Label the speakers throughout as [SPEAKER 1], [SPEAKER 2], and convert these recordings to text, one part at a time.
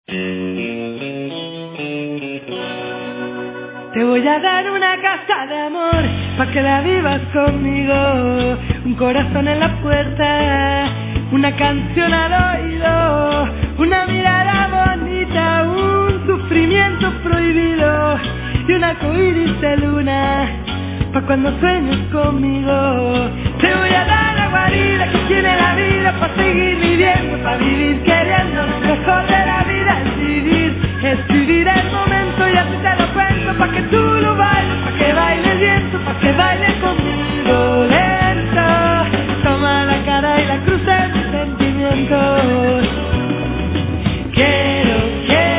[SPEAKER 1] Te voy a dar una casa de amor pa' que la vivas conmigo. Un corazón en la puerta, una canción al oído, una mirada bonita, un sufrimiento prohibido y un arcoíris de luna pa' cuando sueñes conmigo. Te voy a dar la guarida que tiene la vida pa' seguir viviendo, pa' vivir queriendo. Lo mejor de la vida es vivir el momento, y así te lo cuento pa' que tú lo bailes, pa' que baile el viento, pa' que baile conmigo lento. Toma la cara y la cruz de mis sentimientos. Quiero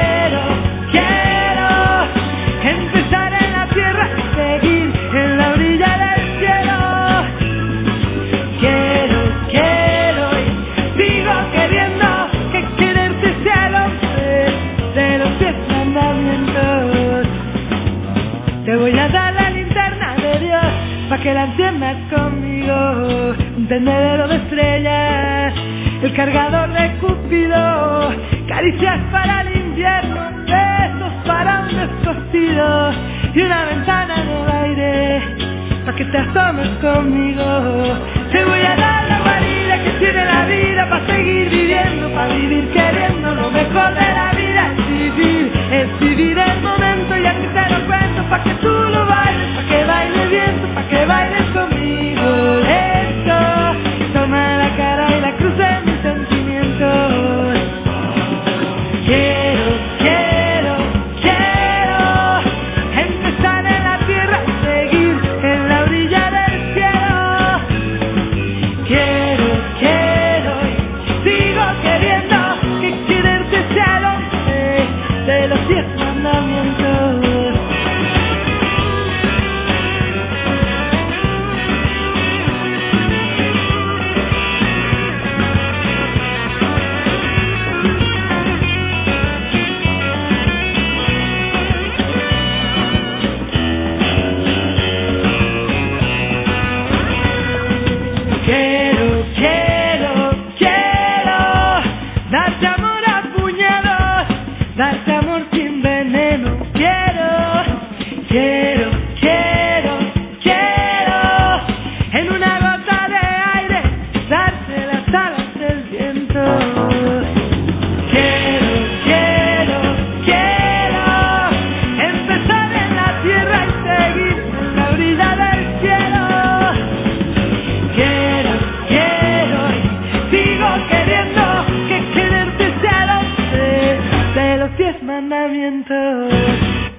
[SPEAKER 1] empezar en la tierra y seguir en la orilla del cielo. Quiero y sigo queriendo que quererte sea el hombre de los 10 mandamientos. Te voy a dar la linterna de Dios pa' que la enciendas conmigo. Un tendedero de estrellas, el cargador de Cupido, caricias para el invierno, besos para un descosido y una ventana de aire pa' que te asomes conmigo. Te voy a dar la guarida que tiene la vida pa' seguir viviendo, pa' vivir queriendo. Lo mejor de la vida es vivir el momento, y así te lo cuento pa' que tú lo bailes, pa' que baile el viento, pa' que bailes conmigo lento. Toma la cara y la cruz de mis sentimientos. Quiero empezar en la tierra y seguir en la orilla del cielo. Quiero y sigo queriendo que quererte sea el hombre de los 10 mandamientos. Quiero darte amor a puñados, darte amor sin veneno. Quiero en una gota de aire darte las alas del viento. Quiero empezar en la tierra y seguir en la orilla del cielo. Quiero y sigo queriendo que quererte sea el hombre de los 10 mandamientos.